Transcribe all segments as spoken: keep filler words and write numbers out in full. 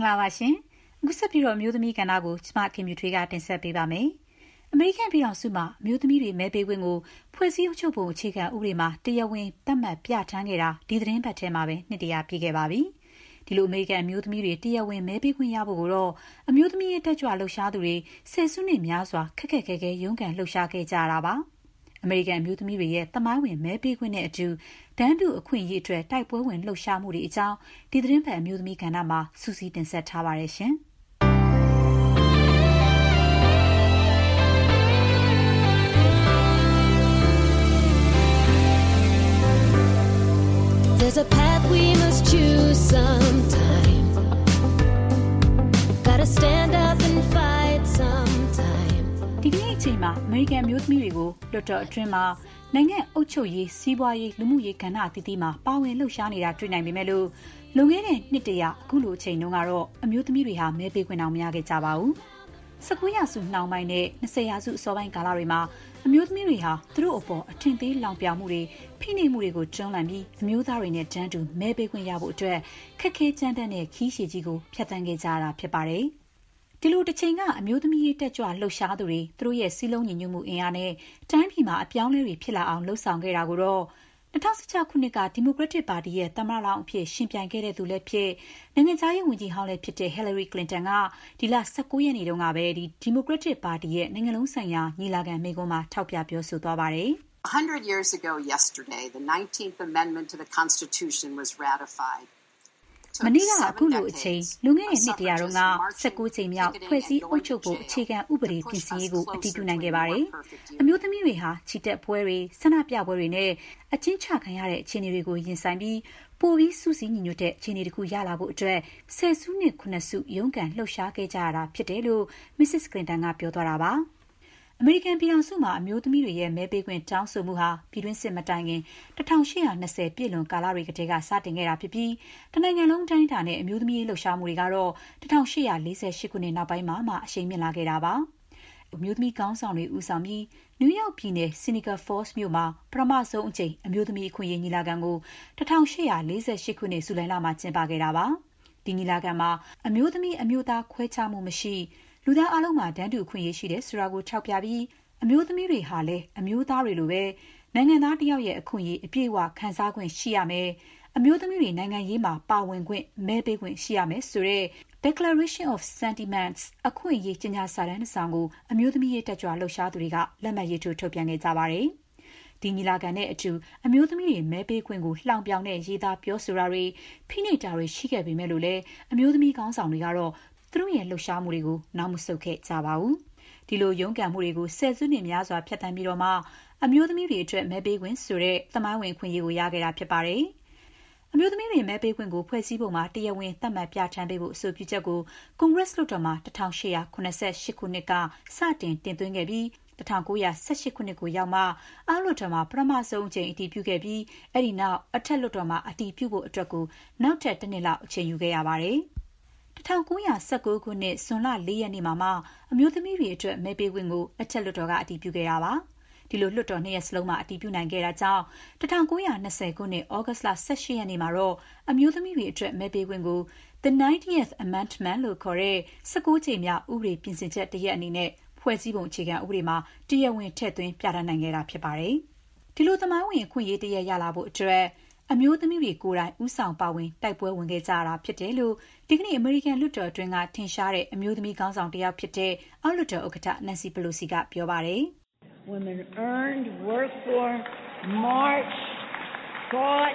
င်္ဂလာပါရှင်။အခုဆက်ပြီးတော့အမျိုးသမီးကဏ္ဍကိုကျမခင်မြူထွေးကတင်ဆက်ပေးပါမယ်။အမေရိကန်ပြည်ထောင်စုမှာအမျိုးသမီးတွေမဲပေးခွင့်ကိုဖွဲ့စည်းအုပ်ချုပ်ပုံအခြေခံဥပဒေမှာတရားဝင်သတ်မှတ်ပြဋ္ဌာန်းခဲ့တာဒီသတင်းပတ်ထဲမှာပဲနှစ်တရာပြည့်ခဲ့ပါပြီ။ဒီလိုအမေရိကန်အမျိုးသမီးတွေတရားဝင်မဲပေးခွင့်ရဖို့ကိုတော့အမျိုးသမီးရဲ့တက်ကြွလှုပ်ရှားသူတွေဆယ်စုနှစ်များစွာခက်ခက်ခဲခဲရုန်းကန်လှုပ်ရှားခဲ့ကြတာပါ။အမေရိကန်အမျိုးသမီးတွေရဲ့သမိုင်းဝင်မဲပေးခွင့်နဲ့အတူတန်းတူအခွင့်အရေးအတွက်တိုက်ပွဲဝင်လှုပ်ရှားမှုတွေအကြောင်းဒီသတင်းပတ်အမျိုးသမီးကဏ္ဍမှာစူးစီးတင်ဆက်ထားပါတယ်ရှင်။ There's a path we must choose sometime. Gotta stand up and fight sometime. ဒီကနေ့အချိန်မှာအမေရိကန်မျိုးသမီးတွေကိုလွှတ်တော်အတွင်းမှာနိုင်ငံအုပ်ချုပ်ရေးစီးပွားရေးလူမှုရေးကဏ္ဍအသီးသီးမှာပါဝင်လှုပ်ရှားနေတာတွေ့နိုင်ပေမဲ့လို့လွန်ခဲ့တဲ့နှစ်တရာအခုလိုအချိန်တုန်းကတော့အမျိုးသမီးတွေဟာမဲပေးခွင့်အောင်မရခဲ့ကြပါဘူး။၁၉ရာစုနှောင်းပိုင်းနဲ့၂၀ရာစုအစောပိုင်းကာလတွေမှာအမျိုးသမီးတွေဟာသူတို့အပေါ်အထင်သေးလောင်ပြောင်မှုတွေဖိနှိပ်မှုတွေကိုတွန်းလှန်ပြီးအမျိုးသားတွေနဲ့တန်းတူမဲပေးခွင့်ရဖို့အတွက်ခက်ခဲကြမ်းတမ်းတဲ့ခီးရှည်ကြီးကိုဖျက်ဆီးခဲ့ကြတာဖြစ်ပါတယ်။ဒီလိုတစ်ချိန်ကအမျိုးသမီးရေးတက်ကြွလှုပ်ရှားသူတွေသူတို့ရဲ့စီးလုံးညီညွတ်မှုအင်အားနဲ့တိုင်းပြည်မှာအပြောင်းအလဲတွေဖြစ်လာအောင်လှုံ့ဆော်ခဲ့တာကိုတော့၂၀၁၆ခုနှစ်ကဒီမိုကရက်တစ်ပါတီရဲ့သမ္မတလောင်းအဖြစ်ရှင်ပြိုင်ခဲ့တဲ့သူလည်းဖြစ်နိုင်ငံခြားရေးဝန်ကြီးဟောင်းလည်းဖြစ်တဲ့ Hillary Clinton ကဒီလ၁၉ရက်နေ့တုန်းကပဲဒီဒီမိုကရက်တစ်ပါတီရဲ့နိုင်ငံလုံးဆိုင်ရာညီလာခံမိန့်ခွန်းမှာထောက်ပြပြောဆိုသွားပါတယ်။ A hundred years ago yesterday, the nineteenth Amendment to the Constitution was ratified. မနေ့ကအခုလိုအချိန်လွန်ခဲ့တဲ့နှစ်တရာတုန်းက၁၉ချိန်မြောက်ဖွဲ့စည်းအုပ်ချုပ်ပုံအခြေခံဥပဒေပြင်ဆင်ရေးကိုအတည်ပြုနိုင်ခဲ့ပါတယ်။အမျိုးသမီးတွေဟာချီတက်ပွဲတွေဆန္ဒပြပွဲတွေနဲ့အကျဉ်းချခံရတဲ့အခြေအနေတွေကိုရင်ဆိုင်ပြီးပိုပြီးစုစည်းညီညွတ်တဲ့အခြေအနေတစ်ခုရလာဖို့အတွက်ဆယ်စုနှစ်ခုနှစ်စုရုန်းကန်လှုပ်ရှားခဲ့ကြရတာဖြစ်တယ်လို့ Missus Clinton ကပြောသွားတာပါ။အမေရိကန်ပြည်ထောင်စုမှာအမျိုးသမီးတွေရဲ့မဲပေးခွင့်တောင်းဆိုမှုဟာပြည်တွင်းစစ်မတိုင်ခင်၁၈၂၀ပြည့်လွန်ကာလတွေကတည်းကစတင်ခဲ့တာဖြစ်ပြီးတနိုင်ငံလုံးတိုင်းတာနဲ့အမျိုးသမီးလှုပ်ရှားမှုတွေကတော့၁၈၄၈ခုနှစ်နောက်ပိုင်းမှာမှအရှိန်မြင့်လာခဲ့တာပါ။အမျိုးသမီးခေါင်းဆောင်တွေဦးဆောင်ပြီးနယူးယောက်ပြည်နယ် Seneca Falls မြို့မှာပထမဆုံးအကြိမ်အမျိုးသမီးအခွင့်အရေးညီလာခံကို၁၈၄၈ခုနှစ်ဇူလိုင်လမှာကျင်းပခဲ့တာပါ။ဒီညီလာခံမှာအမျိုးသမီးအမျိုးသားခွဲခြားမှုမရှိလူသားအလုံးမှာတန်းတူအခွင့်အရေးရှိတယ်ဆိုတာကိုထောက်ပြပြီးအမျိုးသမီးတွေဟာလည်းအမျိုးသားတွေလိုပဲနိုင်ငံသားတစ်ယောက်ရဲ့အခွင့်အရေးအပြည့်အဝခံစားခွင့်ရှိရမယ်အမျိုးသမီးတွေနိုင်ငံရေးမှာပါဝင်ခွင့်မဲပေးခွင့်ရှိရမယ်ဆိုတဲ့ Declaration of Sentiments အခွင့်အရေးကြေညာစာတမ်းတစ်စောင်ကိုအမျိုးသမီးရေးတက်ကြွလှုပ်ရှားသူတွေကလက်မှတ်ရေးထိုးထုတ်ပြန်ခဲ့ကြပါတယ်ဒီညီလာခံနဲ့အတူအမျိုးသမီးတွေမဲပေးခွင့်ကိုလှောင်ပြောင်တဲ့ရေးသားပြောဆိုတာတွေဖိနှိပ်တာတွေရှိခဲ့ပေမဲ့လို့လည်းအမျိုးသမီးခေါင်းဆောင်တွေကတော့သူတို့ရဲ့လှုပ်ရှားမှုတွေကိုနောက်မဆုတ်ခဲ့ကြပါဘူး။ဒီလိုရုန်းကန်မှုတွေကိုဆယ်စုနှစ်များစွာဖြတ်သန်းပြီးတော့မှအမျိုးသမီးတွေအတွက်မဲပေးခွင့်ဆိုတဲ့သမိုင်းဝင်ခွင့်ရေးကိုရခဲ့တာဖြစ်ပါတယ်။အမျိုးသမီးတွေမဲပေးခွင့်ကိုဖွဲ့စည်းပုံမှာတရားဝင်သတ်မှတ်ပြဋ္ဌာန်းပေးဖို့အဆိုပြုချက်ကိုကွန်ဂရက်လွှတ်တော်မှာ၁၈၇၈ခုနှစ်ကစတင်တင်သွင်းခဲ့ပြီး၁၉၁၈ခုနှစ်ကိုရောက်မှအောက်လွှတ်တော်မှာပထမဆုံးအကြိမ်အတည်ပြုခဲ့ပြီးအဲ့ဒီနောက်အထက်လွှတ်တော်မှာအတည်ပြုဖို့အတွက်ကိုနောက်ထပ်တစ်နှစ်လောက်အချိန်ယူခဲ့ရပါတယ်။၁၉၁၉ခုနှစ်ဇွန်လ၄ရက်နေ့မှာမှအမျိုးသမီးတွေအတွက်မဲပေးခွင့်ကိုအထက်လွှတ်တော်ကအတည်ပြုခဲ့တာပါ။ဒီလိုလွှတ်တော်နှစ်ရက်စလုံးမှာအတည်ပြုနိုင်ခဲ့တာကြောင့်၁၉၂၀ခုနှစ်ဩဂတ်လ၁၈ရက်နေ့မှာတော့အမျိုးသမီးတွေအတွက်မဲပေးခွင့်ကို The ninetieth Amendment လို့ခေါ်တဲ့၁၉ကြိမ်မြောက်ဥပဒေပြင်ဆင်ချက်တစ်ရပ်အနေနဲ့ဖွဲ့စည်းပုံအခြေခံဥပဒေမှာတရားဝင်ထည့်သွင်းပြဋ္ဌာန်းနိုင်ခဲ့တာဖြစ်ပါတယ်။ဒီလိုသမိုင်းဝင်အခွင့်အရေးတစ်ရပ်ရလာဖို့အတွက်အမျိုးသမီးတွေကိုယ်တိုင်ဦးဆောင်ပါဝင်တိုက်ပွဲဝင်ခဲ့ကြတာဖြစ်တယ်လို့ဒီကနေ့အမေရိကန်လွှတ်တော်အတွင်းကထင်ရှားတဲ့အမျိုးသမီးခေါင်းဆောင်တစ်ယောက်ဖြစ်တဲ့အောက်လွှတ်တော်ဥက္ကဋ္ဌ Nancy Pelosi ကပြောပါတယ်။ Women earned, worked for, marched, fought,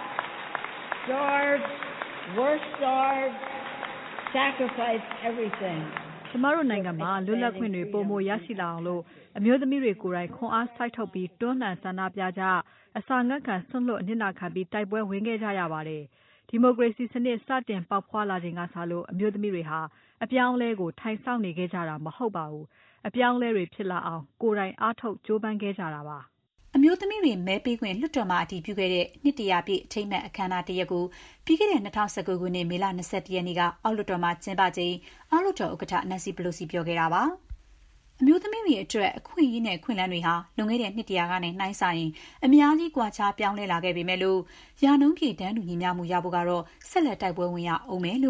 starved, were starved, sacrificed everything. ကျမတို့နိုင်ငံမှာလွတ်လပ်ခွင့်တွေပိုမိုရရှိလာအောင်လို့အမျိုးသမီးတွေကိုယ်တိုင်ခွန်အားစိုက်ထုတ်ပြီးတွန်းလှန်ဆန္ဒပြကြအစာငတ်ခံဆွန့်လွတ်အနစ်နာခံပြီးတိုက်ပွဲဝင်ခဲ့ကြရပါတယ်။ဒီမိုကရေစီစနစ်စတင်ပေါက်ဖွားလာချိန်ကစလို့အမျိုးသမီးတွေဟာအပြောင်းအလဲကိုထိုင်ဆောင်နေခဲ့ကြတာမဟုတ်ပါဘူး။အပြောင်းအလဲတွေဖြစ်လာအောင်ကိုယ်တိုင်အားထုတ်ကြိုးပမ်းခဲ့ကြတာပါ။အမျိုးသမီးတွေမဲပေးခွင့်လွှတ်တော်မှာအတည်ပြုခဲ့တဲ့နှစ်တရာပြည့်အထိမ်းအမှတ်အခမ်းအနားတစ်ရပ်ကိုပြီးခဲ့တဲ့၂၀၁၉ခုနှစ်မေလ၂၁ရက်နေ့ကအောက်လွှတ်တော်မှာကျင်းပချိန်အောက်လွှတ်တော်ဥက္ကဋ္ဌ Nancy Pelosi ပြောခဲ့တာပါ။အမျိုးသမီးတွေအတွက်အခွင့်အရေးနဲ့အခွင့်အလမ်းတွေဟာလွန်ခဲ့တဲ့နှစ်တရာကနေနှိုင်းဆိုင်ရင်အများကြီးကွာခြားပြောင်းလဲလာခဲ့ပေမဲ့လို့ရာနှုန်းပြည့်တန်းတူညီမျှမှုရဖို့ကတော့ဆက်လက်တိုက်ပွဲဝင်ရအောင်မယ်လို့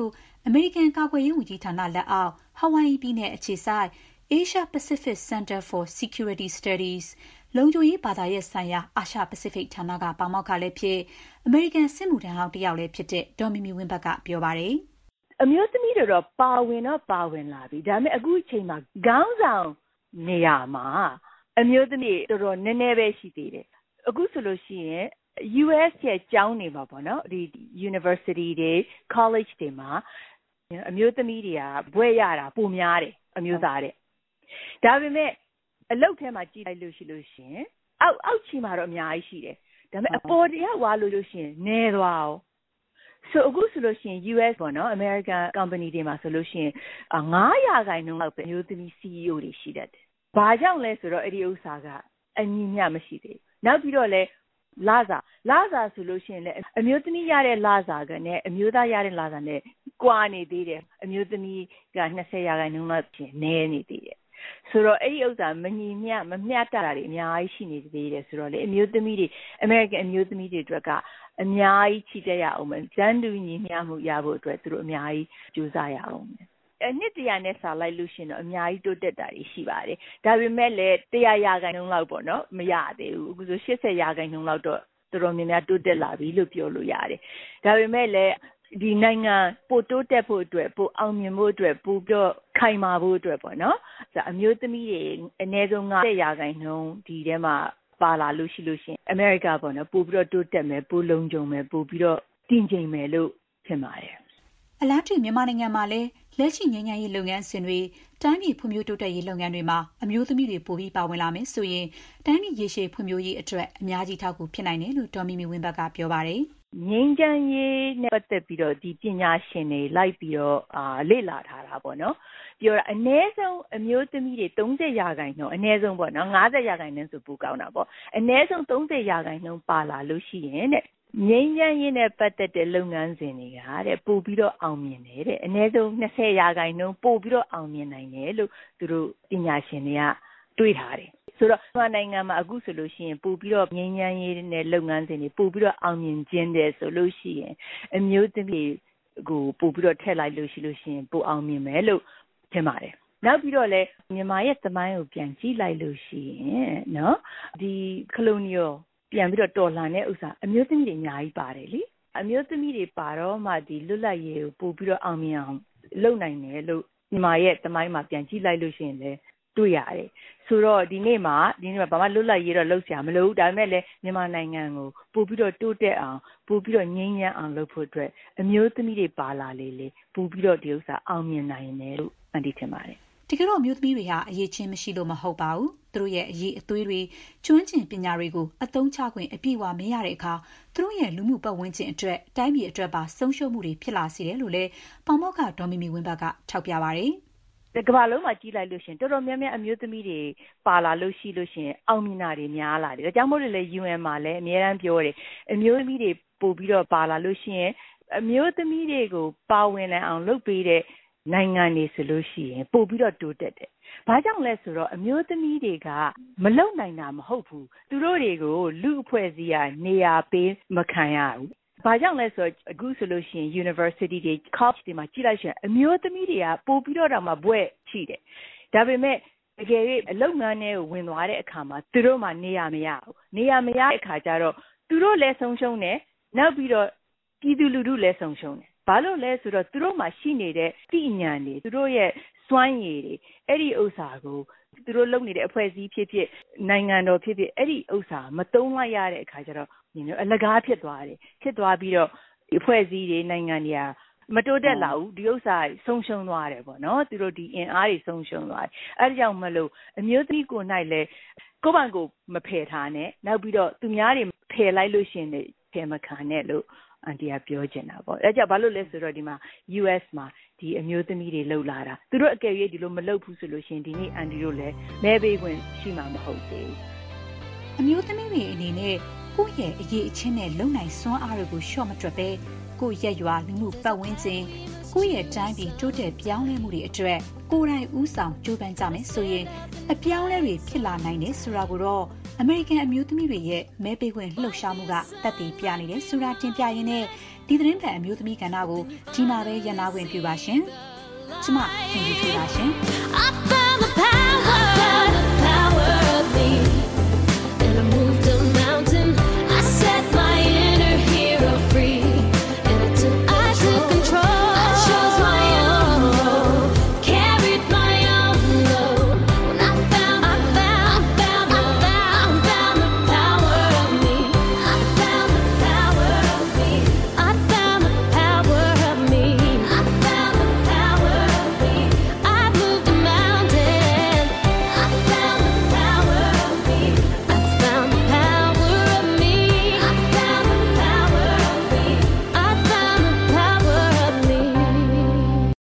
အမေရိကန်ကာကွယ်ရေးဝန်ကြီးဌာနလက်အောက်ဟာဝိုင်ယီပြည်နယ်အခြေစိုက် Asia Pacific Center for Security Studies လုံခြုံရေးဘာသာရပ်ဆိုင်ရာအာရှပစိဖိတ်ဌာနကပါမောက္ခလည်းဖြစ်အမေရိကန်စစ်မှုထမ်းဟောင်းတစ်ယောက်လည်းဖြစ်တဲ့ဒေါ်မီမီဝင်းဘတ်ကပြောပါတယ်အမျိုးသမီးတွေတော့ပါဝင်တော့ပါဝင်လာပြီဒါပေမဲ့အခုအချိန်မှာခေါင်းဆောင်နေရာမှာအမျိုးသမီးတော်တော်နည်းနည်းပဲရှိသေးတယ်အခုဆိုလို့ရှိရင် U S ရဲ့ကျောင်းနေမှာပေါ့နော်ဒီ University တွေ College တွေမှာအမျိုးသမီးတွေကဘွဲ့ရတာပိုများတယ်အမျိုးသားတဲ့ဒါပေမဲ့အလုပ်ထဲမှာကြည့်လိုက်လို့ရှိလို့ရှိရင်အောက်အောက်ချီမှာတော့အများကြီးရှိတယ်ဒါပေမဲ့အပေါ်တရားဝါလို့လို့ရှိရင်နည်းသွားအောင်ဆိုအခုဆိုလို့ရှိရင် U S ပေါ့နော် American company တွေမှာဆိုလို့ရှိရင်nineရာခိုင်နှုန်းလောက်ပဲအမျိုးသမီး C E O တွေရှိတတ်တယ်။ဘာကြောင့်လဲဆိုတော့အဲ့ဒီဥစ္စာကအညီမျှမရှိသေးဘူး။နောက်ပြီးတော့လဲလာစာလာစာဆိုလို့ရှိရင်လည်းအမျိုးသမီးရတဲ့လာစာကနဲ့အမျိုးသားရတဲ့လာစာနဲ့ကွာနေသေးတယ်။အမျိုးသမီးကtwentyရာခိုင်နှုန်းလောက်ပြင်နည်းနေသေးတယ်။ဆိုတော့အဲ့ဒီဥစ္စာမညီမျှမမျှတတာတွေအများကြီးရှိနေသေးတယ်ဆိုတော့လေအမျိုးသမီးတွေ American အမျိုးသမီးတွေအတွက်ကအများကြီးချစ်တဲ့ရအောင်မယ်။ကျန်းတူညီမျှမှုရဖို့အတွက်သူတို့အများကြီးကြိုးစားရအောင်မယ်။အနှစ်တရာနဲ့စာလိုက်လို့ရှိရင်တော့အများကြီးတိုးတက်တာတွေရှိပါတယ်။ဒါပေမဲ့လည်းone hundredရာခိုင်နှုန်းလောက်ပေါ့နော်မရသေးဘူး။အခုဆိုeightyရာခိုင်နှုန်းလောက်တော့တော်တော်များများတိုးတက်လာပြီလို့ပြောလို့ရတယ်။ဒါပေမဲ့လည်းဒီနိုင်ငံပိုတိုးတက်ဖို့အတွက်ပိုအောင်မြင်ဖို့အတွက်ပိုပြီးတော့ခိုင်မာဖို့အတွက်ပေါ့နော်။အမျိုးသမီးတွေအနည်းဆုံးfiftyရာခိုင်နှုန်းဒီထဲမှာပါလာလို့ရှိလို့ရှင်အမေရိကပေါ့နော်ပို့ပြီးတော့တိုးတက်မယ်ပို့လုံးကြုံမယ်ပို့ပြီးတော့တည်ငြိမ်မယ်လို့ထင်ပါတယ်အလားတူမြန်မာနိုင်ငံမှာလည်းလက်ရှိငြိမ်းချမ်းရေးလုပ်ငန်းစဉ်တွေတိုင်းပြည်ဖွံ့ဖြိုးတိုးတက်ရေးလုပ်ငန်းတွေမှာအမျိုးသမီးတွေပိုပြီးပါဝင်လာမယ်ဆိုရင်တိုင်းပြည်ရေရှည်ဖွံ့ဖြိုးရေးအတွက်အများကြီးထောက်ကူဖြစ်နိုင်တယ်လို့ဒေါ်မီမီဝင်းဘတ်ကပြောပါတယ်ငြိမ်းချမ်းရေးနဲ့ပတ်သက်ပြီးတော့ဒီပညာရှင်တွေလိုက်ပြီးတော့အာလေ့လာထားတာပေါ့နော်ပြောတာအနည်းဆုံးအမျိုးသမီးတွေthirtyရာခိုင်နှုန်းအနည်းဆုံးပေါ့နော်fiftyရာခိုင်နှုန်းဆိုပိုကောင်းတာပေါ့အနည်းဆုံးthirtyရာခိုင်နှုန်းပါလာလို့ရှိရင်တဲ့ငြိမ်းချမ်းရေးနဲ့ပတ်သက်တဲ့လုပ်ငန်းစဉ်တွေကတဲ့ပို့ပြီးတော့အောင်မြင်တယ်တဲ့အနည်းဆုံးtwentyရာခိုင်နှုန်းပို့ပြီးတော့အောင်မြင်နိုင်တယ်လို့သူတို့ပညာရှင်တွေကတွေးထားတယ်ဆိုတော့မြန်မာနိုင်ငံမှာအခုဆိုလို့ရှိရင်ပို့ပြီးတော့ငြိမ်းချမ်းရေးနဲ့လုပ်ငန်းစဉ်တွေပို့ပြီးတော့အောင်မြင်ခြင်းတယ်ဆိုလို့ရှိရင်အမျိုးသမီးကိုပို့ပြီးတော့ထည့်လိုက်လို့ရှိလို့ရှိရင်ပို့အောင်မြင်မယ်လို့ထင်ပါတယ်နောက်ပြီးတော့လည်းမြန်မာရဲ့သမိုင်းကိုပြန်ကြည့်လိုက်လို့ရှိရင်နော်ဒီ colonial ပြန်ပြီးတော့တော်လှန်တဲ့ဥစ္စာအမျိုးသမီးတွေအများကြီးပါတယ်လေအမျိုးသမီးတွေပါတော့မှဒီလွတ်လပ်ရေးကိုပို့ပြီးတော့အောင်မြင်အောင်လုပ်နိုင်တယ်လို့မြန်မာရဲ့သမိုင်းမှာပြန်ကြည့်လိုက်လို့ရှိရင်လည်းတွေ့ရတယ်ဆိုတော့ဒီနေ့မှာဒီနေ့မှာဘာမှလွတ်လပ်ရေးတော့လုပ်စရာမလိုဘူးဒါပေမဲ့လည်းမြန်မာနိုင်ငံကိုပို့ပြီးတော့တိုးတက်အောင်ပို့ပြီးတော့ငြိမ်းချမ်းအောင်လုပ်ဖို့အတွက်အမျိုးသမီးတွေပါလာလေလေပို့ပြီးတော့ဒီဥစ္စာအောင်မြင်နိုင်တယ်လို့အန်တီထင်ပါတယ်တကယ်တော့အမျိုးသမီးတွေဟာအရေးချင်းမရှိလို့မဟုတ်ပါဘူးသူတို့ရဲ့အရေးအသွေးတွေကျွမ်းကျင်ပညာတွေကိုအသုံးချခွင့်အပြည့်အဝမရတဲ့အခါသူတို့ရဲ့လူမှုပတ်ဝန်းကျင်အတွက်တိုင်းပြည်အတွက်ပါဆုံးရှုံးမှုတွေဖြစ်လာစေတယ်လို့လည်းပေါမောက္ခဒေါ်မီမီဝင်းဘတ်ကထောက်ပြပါတယ်ကမ္ဘာလုံးမှာကြည့်လိုက်လို့ရှင်တော်တော်များများအမျိုးသမီးတွေပါလာလို့ရှိလို့ရှင်အောင်မြင်တာတွေများလာတယ်ဒါကြောင့်မို့လို့လေ U N မှာလည်းအများအားပြောတယ်အမျိုးသမီးတွေပို့ပြီးတော့ပါလာလို့ရှင်အမျိုးသမီးတွေကိုပါဝင်နိုင်အောင်လုပ်ပေးတဲ့နိုင်ငံတွေဆိုလို့ရှိရင်ပို့ပြီးတော့တိုးတက်တယ်။ဘာကြောင့်လဲဆိုတော့အမျိုးသမီးတွေကမလုံနိုင်တာမဟုတ်ဘူး။သူတို့တွေကိုလူအဖွဲ့အစည်းကနေရာပေးမခံရဘူး။ဘာကြောင့်လဲဆိုတော့အခုဆိုလို့ရှိရင် University တွေ College တွေမှာကြည့်လိုက်ရှင်အမျိုးသမီးတွေကပို့ပြီးတော့တော့မှဘွဲ့ရှိတယ်။ဒါပေမဲ့တကယ်၍အလုပ်ငန်းထဲကိုဝင်သွားတဲ့အခါမှာသူတို့မှနေရာမရဘူး။နေရာမရတဲ့အခါကျတော့သူတို့လည်းဆုံးရှုံးတယ်။နောက်ပြီးတော့ပြည်သူလူထုလည်းဆုံးရှုံးတယ်။ဘာလို့လဲဆိုတော့သူတို့မှာရှိနေတဲ့သိဉာဏ်တွေသူတို့ရဲ့စွမ်းရည်တွေအဲ့ဒီဥစ္စာကိုသူတို့လုပ်နေတဲ့အဖွဲ့အစည်းဖြစ်ဖြစ်နိုင်ငံတော်ဖြစ်ဖြစ်အဲ့ဒီဥစ္စာမသုံးလိုက်ရတဲ့အခါကျတော့ညီနော်အလကားဖြစ်သွားတယ်ဖြစ်သွားပြီးတော့အဖွဲ့အစည်းတွေနိုင်ငံတွေကမတိုးတက်လာဘူးဒီဥစ္စာဆုံးရှုံးသွားတယ်ပေါ့နော်သူတို့ဒီအင်အားတွေဆုံးရှုံးသွားတယ်အဲ့ဒါကြောင့်မလို့အမျိုးသမီးကိုနိုင်လဲကိုယ့်ဘန်ကိုမဖယ်ထားနဲ့နောက်ပြီးတော့သူများတွေဖယ်လိုက်လို့ရှင်တယ်ဖယ်မခံနဲ့လို့အန်တီကပြောချင်တာပေါ့အဲကြောင့်ဘာလို့လဲဆိုတော့ဒီမှာ U S မှာဒီအမျိုးသမီးတွေလှုပ်လာတာသူတို့အကယ်၍ဒီလိုမလှုပ်ဘူးဆိုလို့ရှိရင်ဒီနေ့အန်တီတို့လည်းမဲပေးခွင့်ရှိမှာမဟုတ်သေးဘူးအမျိုးသမီးတွေအနေနဲ့ကိုယ့်ရဲ့အရေးအချင်းနဲ့လုံနိုင်စွမ်းအားတွေကိုရှော့မတွက်ပဲကိုယ့်ရဲ့ရွာလူမှုပတ်ဝန်းကျင်ကိုယ့်ရဲ့တိုင်းပြည်တိုးတက်ပြောင်းလဲမှုတွေအတွက်ကိုယ်တိုင်ဦးဆောင်ကြိုးပမ်းကြမယ်ဆိုရင်အပြောင်းလဲတွေဖြစ်လာနိုင်တယ်ဆိုတာကိုတော့အမေရိကန်အမျိုးသမီးတွေရဲ့မဲပေးခွင့်လှုပ်ရှားမှုကသက်သေပြနေတယ်ဆိုတာတင်ပြရင်းနဲ့ဒီသတင်းပတ်အမျိုးသမီးကဏ္ဍကိုဒီမှာပဲရန်နာခွင့်ပြုပါရှင်ကျမခင်ဗျာပါရှင်